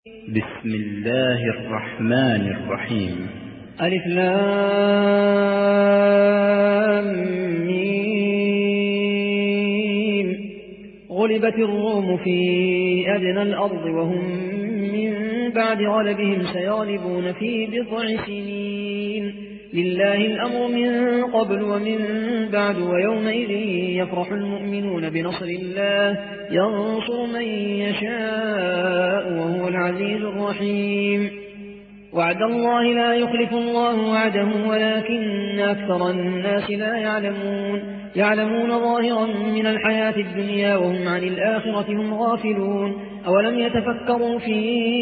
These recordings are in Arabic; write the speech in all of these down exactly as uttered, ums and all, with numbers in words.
بسم الله الرحمن الرحيم. ألف لام ميم. غلبت الروم في أدنى الأرض وهم من بعد غلبهم سيغلبون في بضع سنين. لله الأمر من قبل ومن بعد ويومئذ يفرح المؤمنون بنصر الله ينصر من يشاء وهو العزيز الرحيم. وعد الله لا يخلف الله وعده ولكن أكثر الناس لا يعلمون يعلمون ظاهرا من الحياة الدنيا وهم عن الآخرة هم غافلون. أولم يتفكروا في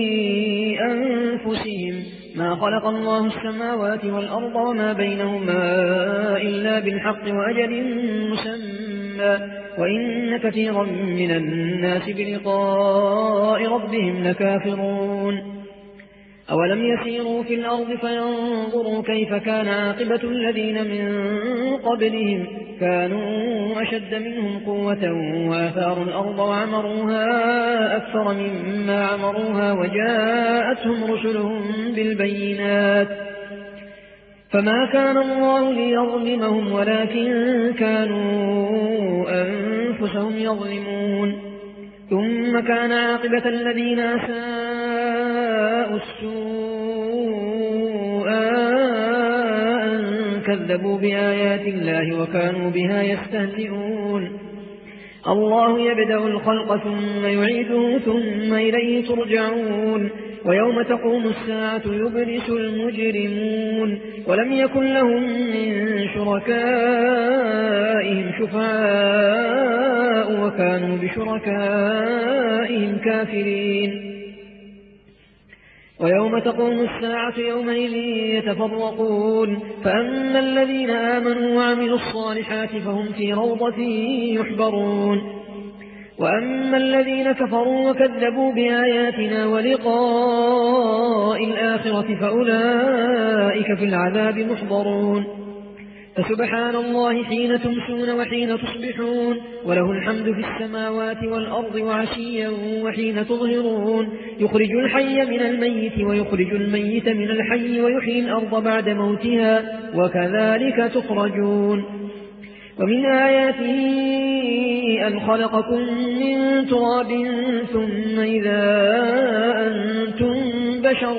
أنفسهم ما خلق الله السماوات والأرض وما بينهما إلا بالحق وأجل مسمى وإن كثيرا من الناس بلقاء ربهم لكافرون. أولم يسيروا في الأرض فينظروا كيف كان عاقبة الذين من قبلهم كانوا أشد منهم قوة وآثاروا الأرض وعمروها أكثر مما عمروها وجاءتهم رسلهم بالبينات فما كان الله ليظلمهم ولكن كانوا أنفسهم يظلمون. ثم كان عاقبة الذين أساءوا السوء أن كذبوا بآيات الله وكانوا بها يستهزئون. الله يبدأ الخلق ثم يعيده ثم إليه ترجعون. ويوم تقوم الساعة يبلس المجرمون ولم يكن لهم من شركائهم شفعاء وكانوا بشركائهم كافرين. ويوم تقوم الساعة يومئذ يتفرقون فأما الذين آمنوا وعملوا الصالحات فهم في روضة يحبرون وأما الذين كفروا وكذبوا بآياتنا ولقاء الآخرة فأولئك في العذاب محضرون. فسبحان الله حين تمسون وحين تصبحون وله الحمد في السماوات والأرض وعشيا وحين تظهرون. يخرج الحي من الميت ويخرج الميت من الحي ويحيي الأرض بعد موتها وكذلك تخرجون. ومن آياته أن خلقكم من تراب ثم إذا أنتم بشر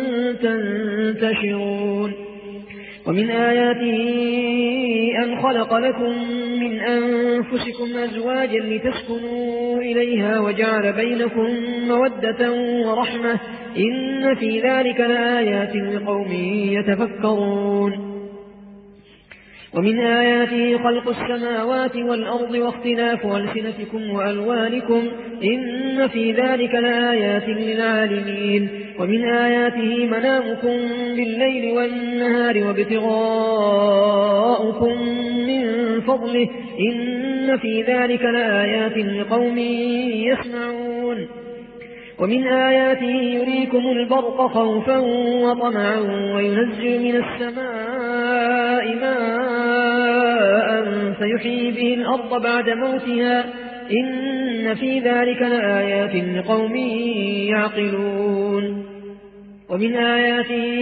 تنتشرون. ومن آياته أن خلق لكم من أنفسكم أزواجا لتسكنوا إليها وجعل بينكم مودة ورحمة إن في ذلك لآيات لقوم يتفكرون. ومن آياته خلق السماوات والأرض واختلاف ألسنتكم وألوانكم إن في ذلك لآيات للعالمين. ومن آياته منامكم بالليل والنهار وابتغاؤكم من فضله إن في ذلك لآيات لقوم يسمعون. ومن آياته يريكم البرق خوفا وطمعا وينزل من السماء ماء فيحيي به الأرض بعد موتها إن في ذلك لآيات لقوم يعقلون. ومن آياته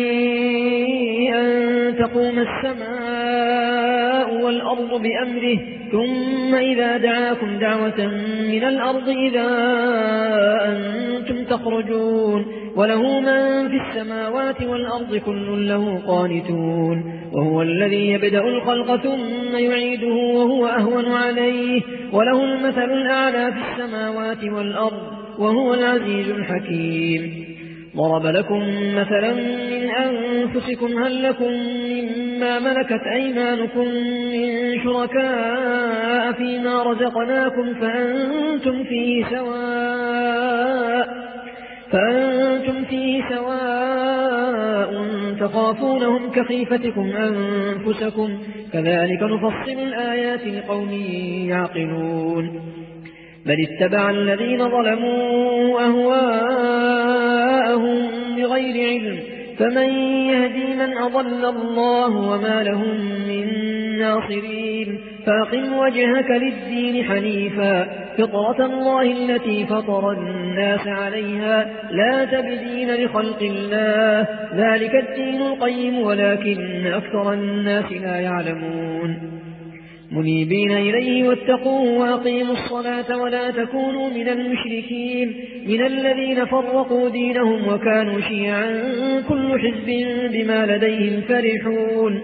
أن تقوم السماء والأرض بأمره ثم إذا دعاكم دعوة من الأرض إذا أنتم تخرجون. وله من في السماوات والأرض كل له قانتون. وهو الذي يبدأ الخلق ثم يعيده وهو أهون عليه وله المثل الأعلى في السماوات والأرض وهو العزيز الحكيم. ضرب لكم مثلا من أنفسكم هل لكم مما ملكت أيمانكم من شركاء فيما رزقناكم فأنتم فيه سواء فأنتم فيه سواء تخافونهم كخيفتكم أنفسكم كذلك نفصل الآيات لقوم يعقلون. بل اتبع الذين ظلموا أهواءهم بغير علم فمن يهدي من أضل الله وما لهم من ناصرين. فأقم وجهك للدين حنيفا فطرة الله التي فطر الناس عليها لا تبدين لخلق الله ذلك الدين القيم ولكن أكثر الناس لا يعلمون منيبين إليه واتقوه وأقيموا الصلاة ولا تكونوا من المشركين من الذين فرقوا دينهم وكانوا شيعا كل حزب بما لديهم فرحون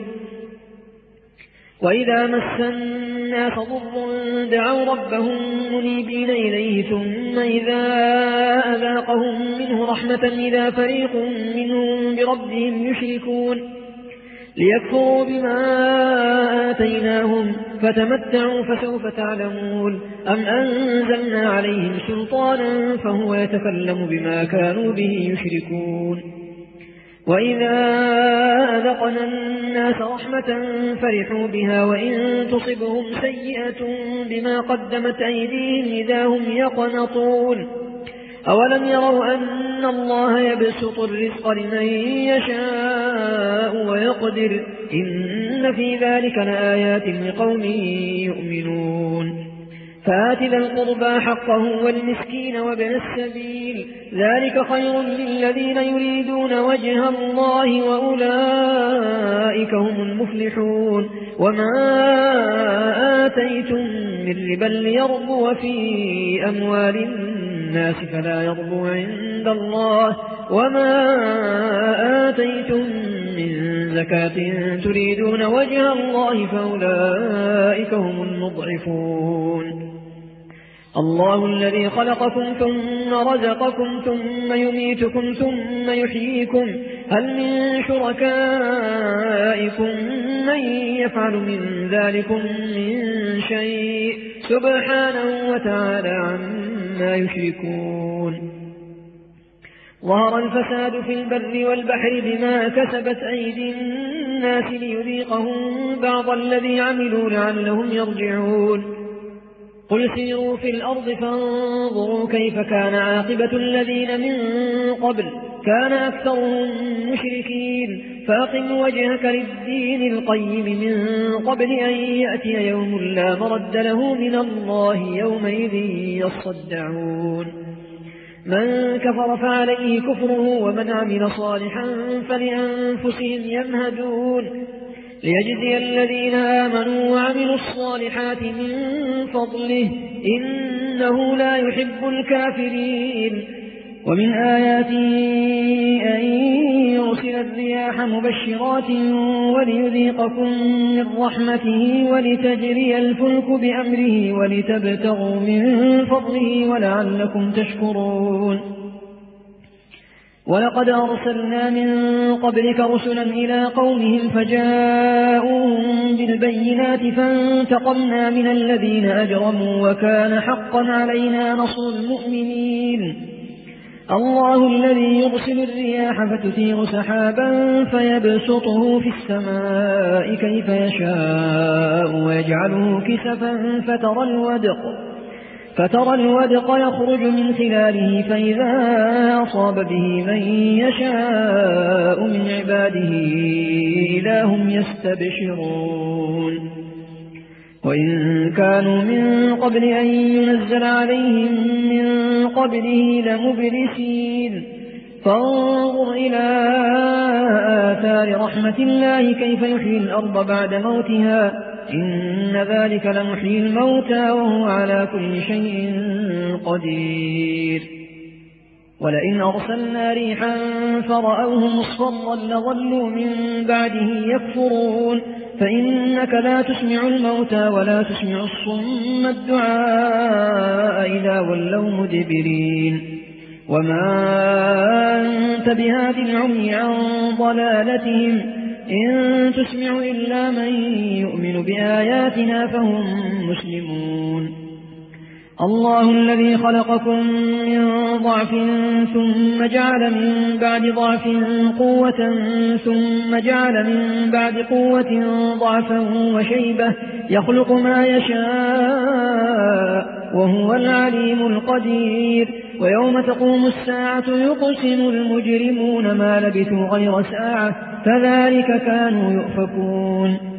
وإذا مس الناس ضر دعوا ربهم منيبين إليه ثم إذا أذاقهم منه رحمة إذا فريق منهم بربهم يشركون ليكفروا بما آتيناهم فتمتعوا فسوف تعلمون أم أنزلنا عليهم سلطانا فهو يتكلم بما كانوا به يشركون وإذا أذقنا الناس رحمة فرحوا بها وإن تصبهم سيئة بما قدمت أيديهم إذا هم يقنطون أولم يروا أن الله يبسط الرزق لمن يشاء ويقدر إن في ذلك لآيات لقوم يؤمنون فآت ذا القربى حقه والمسكين وابن السبيل ذلك خير للذين يريدون وجه الله وأولئك هم المفلحون وما آتيتم من ربا ليربو في أموال الناس فلا يربو عند الله وما آتيتم من زكاة تريدون وجه الله فأولئك هم المضعفون الله الذي خلقكم ثم رزقكم ثم يميتكم ثم يحييكم هل من شركائكم من يفعل من ذلكم من شيء سبحانه وتعالى عما يشركون ظهر الفساد في البر والبحر بما كسبت أيدي الناس ليذيقهم بعض الذي عملوا لعلهم يرجعون قل سيروا في الأرض فانظروا كيف كان عاقبة الذين من قبل كان أكثرهم مشركين فأقم وجهك للدين القيم من قبل أن يأتي يوم لا مرد له من الله يومئذ يصدعون من كفر فعليه كفره ومن عمل صالحا فلأنفسهم يمهدون ليجزي الذين آمنوا وعملوا الصالحات من فضله إنه لا يحب الكافرين ومن آياته أن يرسل الرياح مبشرات وليذيقكم من رحمته ولتجري الفلك بأمره ولتبتغوا من فضله ولعلكم تشكرون ولقد أرسلنا من قبلك رسلا إلى قومهم فجاءوهم بالبينات فانتقمنا من الذين أجرموا وكان حقا علينا نصر المؤمنين الله الذي يرسل الرياح فتثير سحابا فيبسطه في السماء كيف يشاء ويجعله كسفا فترى الودق فترى الودق يخرج من خلاله فإذا أصاب به من يشاء من عباده إذا هم يستبشرون وإن كانوا من قبل أن ينزل عليهم من قبله لمبلسين فانظر إلى آثار رحمة الله كيف يحيي الأرض بعد موتها إن ذلك لمحيي الموتى وهو على كل شيء قدير ولئن أرسلنا ريحا فرأوه مصفرا لظلوا من بعده يكفرون فإنك لا تسمع الموتى ولا تسمع الصم الدعاء إذا ولوا مدبرين وما أنت بهاد العمي عن ضلالتهم إن تسمع إلا من يؤمن بآياتنا فهم مسلمون الله الذي خلقكم من ضعف ثم جعل من بعد ضعف قوة ثم جعل من بعد قوة ضعفا وشيبة يخلق ما يشاء وهو العليم القدير ويوم تقوم الساعة يقسم المجرمون ما لبثوا غير ساعة كذلك كانوا يؤفكون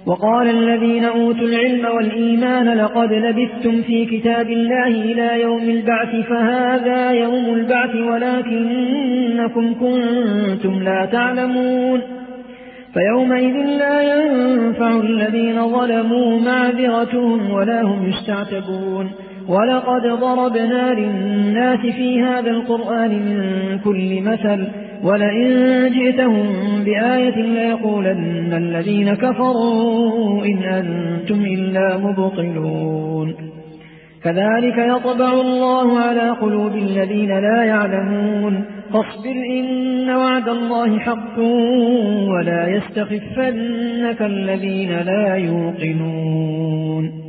وقال الذين أوتوا العلم والإيمان لقد لبثتم في كتاب الله إلى يوم البعث فهذا يوم البعث ولكنكم كنتم لا تعلمون فيومئذ لا ينفع الذين ظلموا معذرتهم ولا هم يستعتبون ولقد ضربنا للناس في هذا القرآن من كل مثل ولئن جئتهم بآية ليقولن الذين كفروا إن أنتم إلا مبطلون كذلك يطبع الله على قلوب الذين لا يعلمون فاصبر إن وعد الله حق ولا يستخفنك الذين لا يوقنون